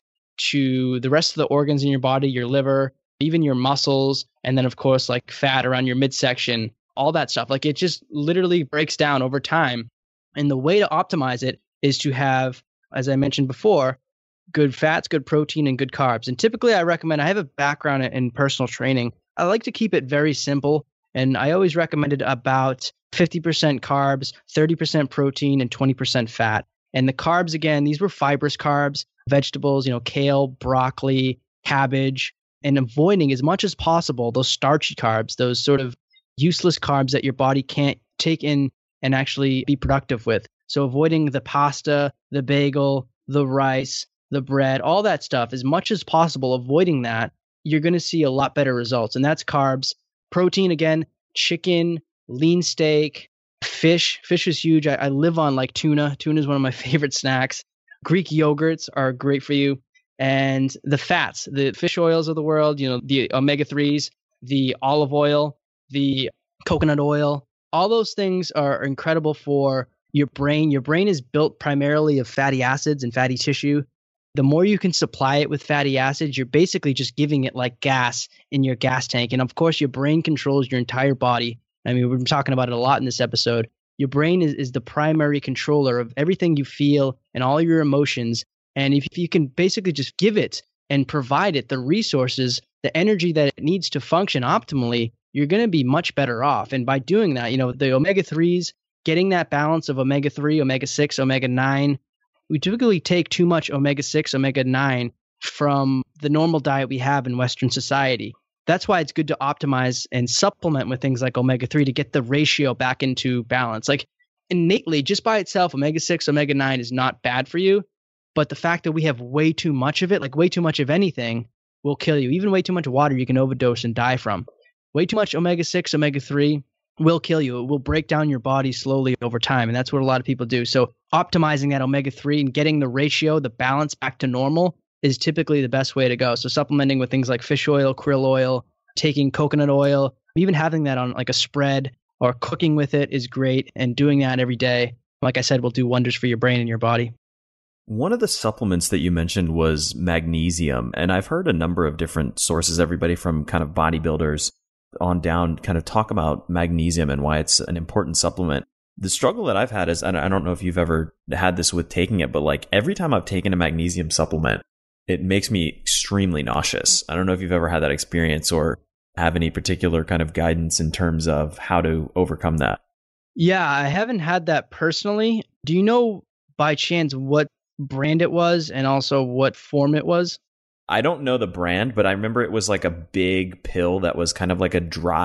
to the rest of the organs in your body, your liver, even your muscles, and then of course like fat around your midsection, all that stuff. Like it just literally breaks down over time. And the way to optimize it is to have, as I mentioned before, good fats, good protein, and good carbs. And typically I have a background in personal training. I like to keep it very simple. And I always recommended about 50% carbs, 30% protein, and 20% fat. And the carbs, again, these were fibrous carbs, vegetables, kale, broccoli, cabbage, and avoiding as much as possible those starchy carbs, those sort of useless carbs that your body can't take in and actually be productive with. So avoiding the pasta, the bagel, the rice, the bread, all that stuff, as much as possible, avoiding that, you're going to see a lot better results. And that's carbs. Protein, again, chicken, lean steak, fish. Fish is huge. I live on like tuna. Tuna is one of my favorite snacks. Greek yogurts are great for you. And the fats, the fish oils of the world, the omega-3s, the olive oil, the coconut oil, all those things are incredible for your brain. Your brain is built primarily of fatty acids and fatty tissue. The more you can supply it with fatty acids, you're basically just giving it like gas in your gas tank. And of course, your brain controls your entire body. I mean, we've been talking about it a lot in this episode. Your brain is the primary controller of everything you feel and all your emotions. And if you can basically just give it and provide it the resources, the energy that it needs to function optimally, you're going to be much better off. And by doing that, the omega-3s, getting that balance of omega-3, omega-6, omega-9, we typically take too much omega-6, omega-9 from the normal diet we have in Western society. That's why it's good to optimize and supplement with things like omega-3 to get the ratio back into balance. Like innately, just by itself, omega-6, omega-9 is not bad for you. But the fact that we have way too much of it, like way too much of anything, will kill you. Even way too much water you can overdose and die from. Way too much omega-6, omega-3 will kill you. It will break down your body slowly over time. And that's what a lot of people do. So optimizing that omega-3 and getting the ratio, the balance back to normal is typically the best way to go. So supplementing with things like fish oil, krill oil, taking coconut oil, even having that on like a spread or cooking with it is great. And doing that every day, like I said, will do wonders for your brain and your body. One of the supplements that you mentioned was magnesium. And I've heard a number of different sources, everybody from kind of bodybuilders on down, kind of talk about magnesium and why it's an important supplement. The struggle that I've had is, and I don't know if you've ever had this with taking it, but like every time I've taken a magnesium supplement, it makes me extremely nauseous. I don't know if you've ever had that experience or have any particular kind of guidance in terms of how to overcome that. Yeah, I haven't had that personally. Do you know by chance what brand it was and also what form it was? I don't know the brand, but I remember it was like a big pill that was kind of like a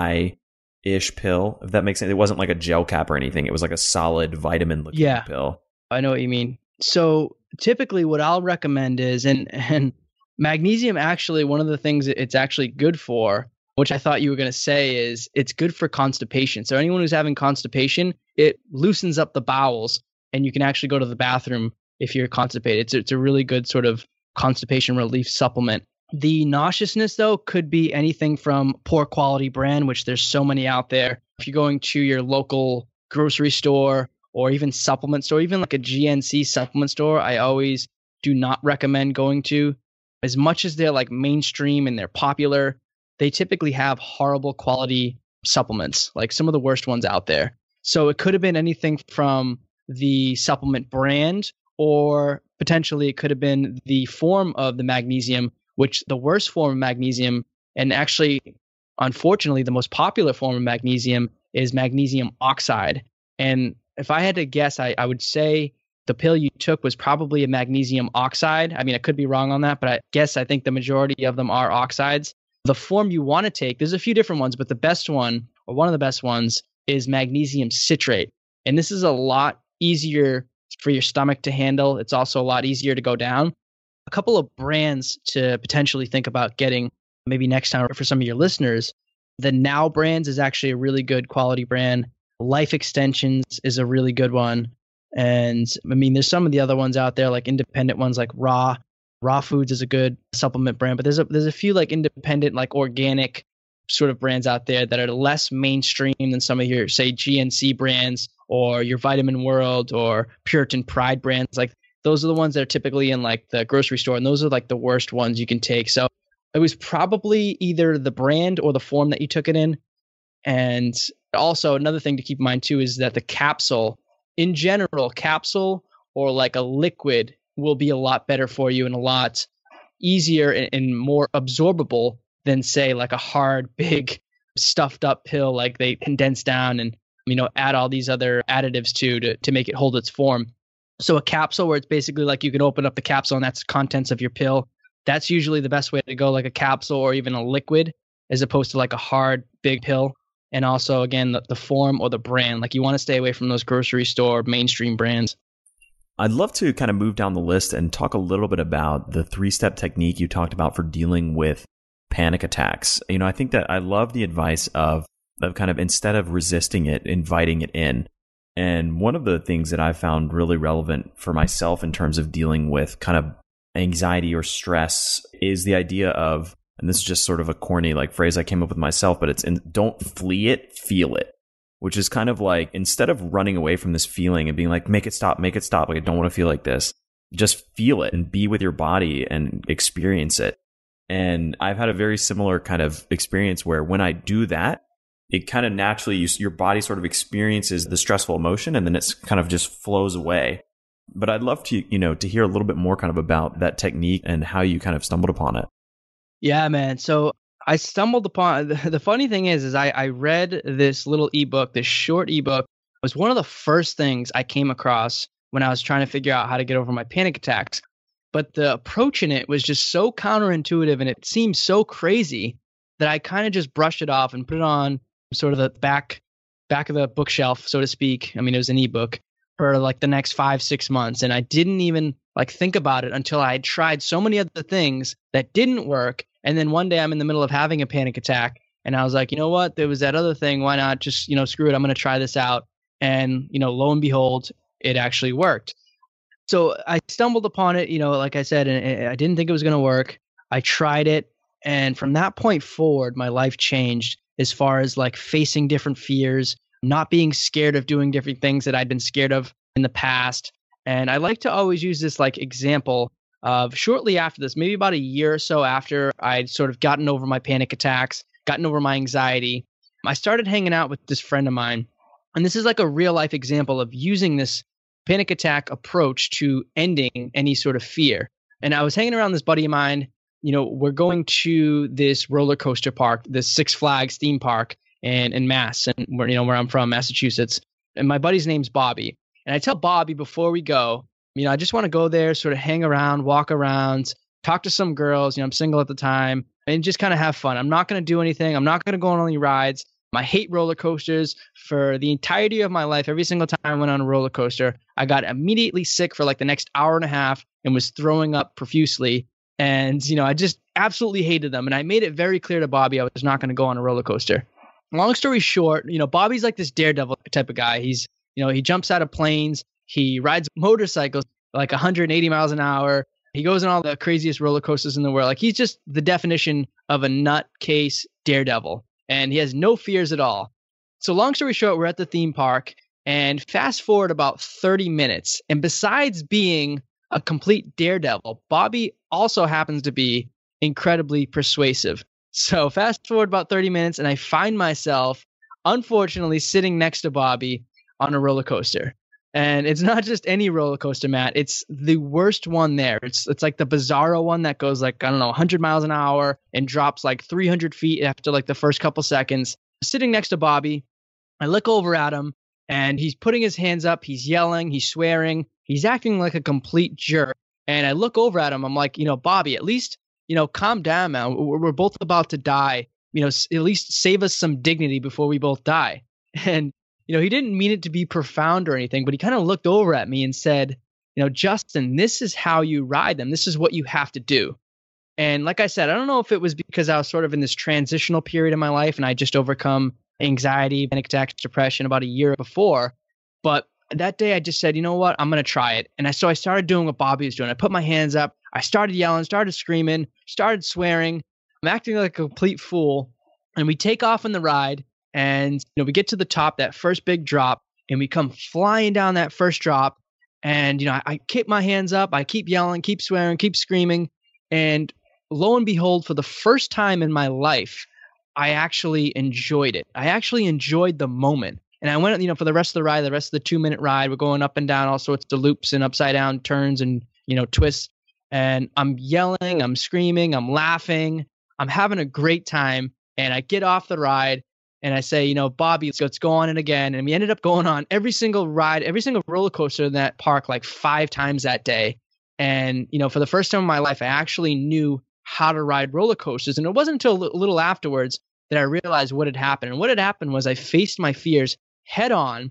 dry-ish pill, if that makes sense. It wasn't like a gel cap or anything. It was like a solid vitamin-looking pill. I know what you mean. So typically what I'll recommend is, and magnesium, actually, one of the things it's actually good for, which I thought you were going to say, is it's good for constipation. So anyone who's having constipation, it loosens up the bowels and you can actually go to the bathroom if you're constipated. It's a really good sort of constipation relief supplement. The nauseousness, though, could be anything from poor quality brand, which there's so many out there. If you're going to your local grocery store or even supplement store, even like a GNC supplement store, I always do not recommend going to. As much as they're like mainstream and they're popular, they typically have horrible quality supplements, like some of the worst ones out there. So it could have been anything from the supplement brand, or potentially it could have been the form of the magnesium, which the worst form of magnesium, and actually, unfortunately, the most popular form of magnesium is magnesium oxide. And if I had to guess, I would say the pill you took was probably a magnesium oxide. I mean, I could be wrong on that, but I think the majority of them are oxides. The form you want to take, there's a few different ones, but the best one, or one of the best ones, is magnesium citrate. And this is a lot easier for your stomach to handle. It's also a lot easier to go down. A couple of brands to potentially think about getting maybe next time for some of your listeners. The Now Brands is actually a really good quality brand. Life Extensions is a really good one. And I mean, there's some of the other ones out there, like independent ones like Raw. Raw Foods is a good supplement brand, but there's a few like independent, like organic sort of brands out there that are less mainstream than some of your, say, GNC brands or your Vitamin World or Puritan Pride brands. Like those are the ones that are typically in like the grocery store, and those are like the worst ones you can take. So it was probably either the brand or the form that you took it in. And also another thing to keep in mind too is that the capsule, in general, capsule or like a liquid will be a lot better for you and a lot easier and more absorbable than, say, like a hard, big, stuffed up pill like they condense down and, add all these other additives to make it hold its form. So a capsule where it's basically like you can open up the capsule and that's the contents of your pill. That's usually the best way to go, like a capsule or even a liquid, as opposed to like a hard, big pill. And also, again, the form or the brand. Like you want to stay away from those grocery store mainstream brands. I'd love to kind of move down the list and talk a little bit about the 3-step technique you talked about for dealing with panic attacks. I think that I love the advice of kind of, instead of resisting it, inviting it in. And one of the things that I found really relevant for myself in terms of dealing with kind of anxiety or stress is the idea of, and this is just sort of a corny like phrase I came up with myself, but it's don't flee it, feel it. Which is kind of like, instead of running away from this feeling and being like, make it stop, like I don't want to feel like this, just feel it and be with your body and experience it. And I've had a very similar kind of experience where when I do that, it kind of naturally, your body sort of experiences the stressful emotion and then it's kind of just flows away. But I'd love to, to hear a little bit more kind of about that technique and how you kind of stumbled upon it. Yeah, man. So I stumbled upon, the funny thing is I read this little ebook, this short ebook. It was one of the first things I came across when I was trying to figure out how to get over my panic attacks. But the approach in it was just so counterintuitive and it seemed so crazy that I kind of just brushed it off and put it on sort of the back of the bookshelf, so to speak. I mean, it was an ebook for like the next 5-6 months. And I didn't even like think about it until I had tried so many other things that didn't work. And then one day I'm in the middle of having a panic attack and I was like, you know what? There was that other thing. Why not just, screw it. I'm going to try this out. And, lo and behold, it actually worked. So I stumbled upon it, like I said, and I didn't think it was going to work. I tried it. And from that point forward, my life changed as far as like facing different fears, not being scared of doing different things that I'd been scared of in the past. And I like to always use this like example of shortly after this, maybe about a year or so after I'd sort of gotten over my panic attacks, gotten over my anxiety, I started hanging out with this friend of mine. And this is like a real life example of using this panic attack approach to ending any sort of fear. And I was hanging around this buddy of mine. We're going to this roller coaster park, this Six Flags theme park in Mass, and where I'm from, Massachusetts. And my buddy's name's Bobby. And I tell Bobby before we go, I just want to go there, sort of hang around, walk around, talk to some girls. I'm single at the time, and just kind of have fun. I'm not going to do anything. I'm not going to go on any rides. I hate roller coasters. For the entirety of my life, every single time I went on a roller coaster, I got immediately sick for like the next hour and a half and was throwing up profusely. And, I just absolutely hated them. And I made it very clear to Bobby I was not going to go on a roller coaster. Long story short, Bobby's like this daredevil type of guy. He's, he jumps out of planes. He rides motorcycles like 180 miles an hour. He goes on all the craziest roller coasters in the world. Like, he's just the definition of a nutcase daredevil. And he has no fears at all. So long story short, we're at the theme park, and fast forward about 30 minutes. And besides being a complete daredevil, Bobby also happens to be incredibly persuasive. So fast forward about 30 minutes, and I find myself, unfortunately, sitting next to Bobby on a roller coaster. And it's not just any roller coaster, Matt. It's the worst one there. It's like the Bizarro one that goes like, 100 miles an hour and drops like 300 feet after like the first couple seconds. Sitting next to Bobby, I look over at him, and he's putting his hands up. He's yelling. He's swearing. He's acting like a complete jerk. And I look over at him. I'm like, Bobby, at least, calm down, man. We're both about to die. At least save us some dignity before we both die. And he didn't mean it to be profound or anything, but he kind of looked over at me and said, Justin, this is how you ride them. This is what you have to do. And like I said, I don't know if it was because I was sort of in this transitional period in my life and I just overcome anxiety, panic attacks, depression about a year before. But that day I just said, you know what, I'm going to try it. And so I started doing what Bobby was doing. I put my hands up. I started yelling, started screaming, started swearing. I'm acting like a complete fool. And we take off on the ride. And, we get to the top, that first big drop, and we come flying down that first drop. And, I keep my hands up. I keep yelling, keep swearing, keep screaming. And lo and behold, for the first time in my life, I actually enjoyed it. I actually enjoyed the moment. And I went, for the rest of the ride, the rest of the 2-minute ride, we're going up and down all sorts of loops and upside down turns and, twists. And I'm yelling, I'm screaming, I'm laughing. I'm having a great time. And I get off the ride. And I say, Bobby, let's go on it again. And we ended up going on every single ride, every single roller coaster in that park like 5 times that day. And, for the first time in my life, I actually knew how to ride roller coasters. And it wasn't until a little afterwards that I realized what had happened. And what had happened was I faced my fears head on.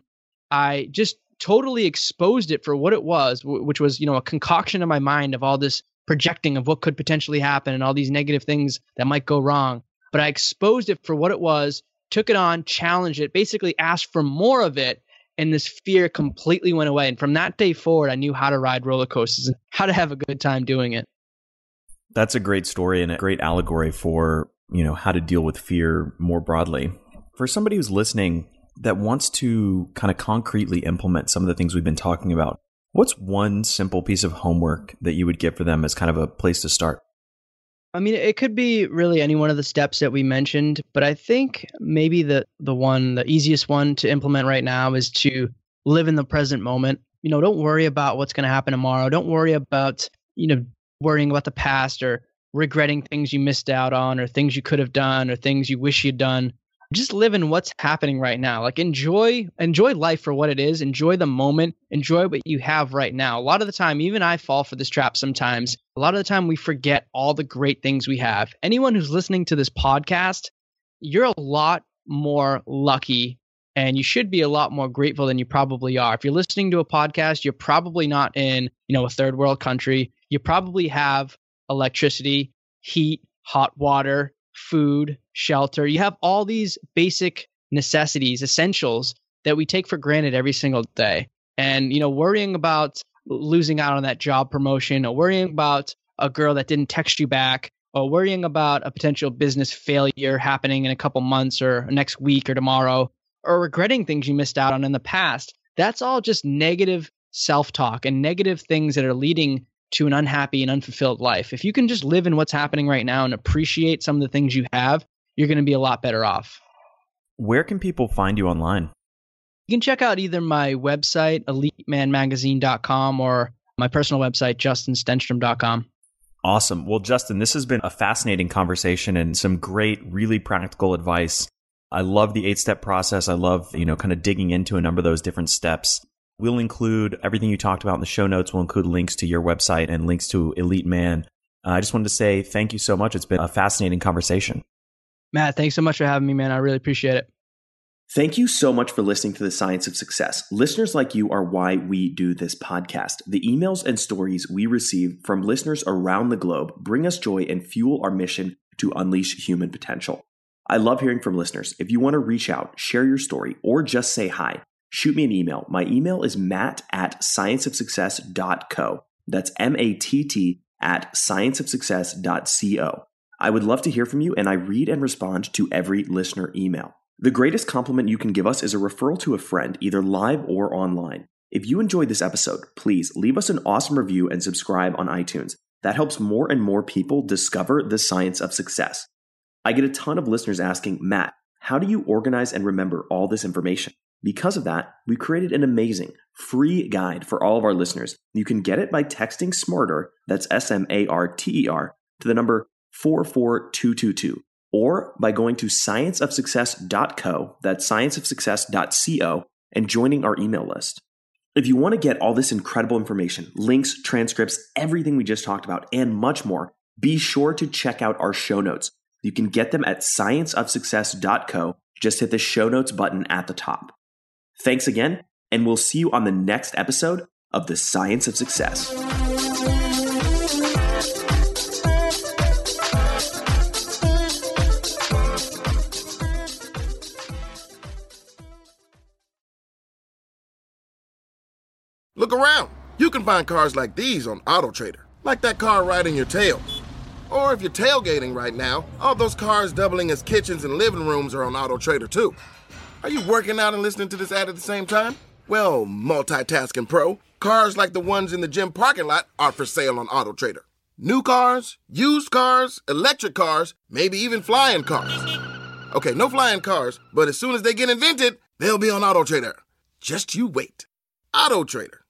I just totally exposed it for what it was, which was, a concoction in my mind of all this projecting of what could potentially happen and all these negative things that might go wrong. But I exposed it for what it was, took it on, challenged it, basically asked for more of it, and this fear completely went away. And from that day forward, I knew how to ride roller coasters and how to have a good time doing it. That's a great story and a great allegory for, how to deal with fear more broadly. For somebody who's listening that wants to kind of concretely implement some of the things we've been talking about, what's one simple piece of homework that you would give for them as kind of a place to start? I mean, it could be really any one of the steps that we mentioned, but I think maybe the easiest one to implement right now is to live in the present moment. Don't worry about what's going to happen tomorrow. Don't worry about, worrying about the past or regretting things you missed out on or things you could have done or things you wish you'd done. Just live in what's happening right now. Like enjoy life for what it is. Enjoy the moment. Enjoy what you have right now. A lot of the time, even I fall for this trap sometimes. A lot of the time we forget all the great things we have. Anyone who's listening to this podcast, you're a lot more lucky and you should be a lot more grateful than you probably are. If you're listening to a podcast, you're probably not in, a third world country. You probably have electricity, heat, hot water, food, shelter. You have all these basic necessities, essentials that we take for granted every single day. And, worrying about losing out on that job promotion or worrying about a girl that didn't text you back or worrying about a potential business failure happening in a couple months or next week or tomorrow or regretting things you missed out on in the past. That's all just negative self-talk and negative things that are leading to an unhappy and unfulfilled life. If you can just live in what's happening right now and appreciate some of the things you have, you're going to be a lot better off. Where can people find you online? You can check out either my website, elitemanmagazine.com, or my personal website, justinstenstrom.com. Awesome. Well, Justin, this has been a fascinating conversation and some great, really practical advice. I love the 8-step process. I love, kind of digging into a number of those different steps. We'll include everything you talked about in the show notes. We'll include links to your website and links to Elite Man. I just wanted to say thank you so much. It's been a fascinating conversation. Matt, thanks so much for having me, man. I really appreciate it. Thank you so much for listening to The Science of Success. Listeners like you are why we do this podcast. The emails and stories we receive from listeners around the globe bring us joy and fuel our mission to unleash human potential. I love hearing from listeners. If you want to reach out, share your story, or just say hi, shoot me an email. My email is matt@scienceofsuccess.co. That's MATT@scienceofsuccess.co. I would love to hear from you, and I read and respond to every listener email. The greatest compliment you can give us is a referral to a friend, either live or online. If you enjoyed this episode, please leave us an awesome review and subscribe on iTunes. That helps more and more people discover the science of success. I get a ton of listeners asking, Matt, how do you organize and remember all this information? Because of that, we created an amazing free guide for all of our listeners. You can get it by texting SMARTER, that's SMARTER, to the number 44222. Or by going to scienceofsuccess.co, that's scienceofsuccess.co, and joining our email list. If you want to get all this incredible information, links, transcripts, everything we just talked about, and much more, be sure to check out our show notes. You can get them at scienceofsuccess.co. Just hit the show notes button at the top. Thanks again, and we'll see you on the next episode of The Science of Success. Look around. You can find cars like these on AutoTrader, like that car riding your tail. Or if you're tailgating right now, all those cars doubling as kitchens and living rooms are on AutoTrader too. Are you working out and listening to this ad at the same time? Well, multitasking pro, cars like the ones in the gym parking lot are for sale on AutoTrader. New cars, used cars, electric cars, maybe even flying cars. Okay, no flying cars, but as soon as they get invented, they'll be on AutoTrader. Just you wait. AutoTrader.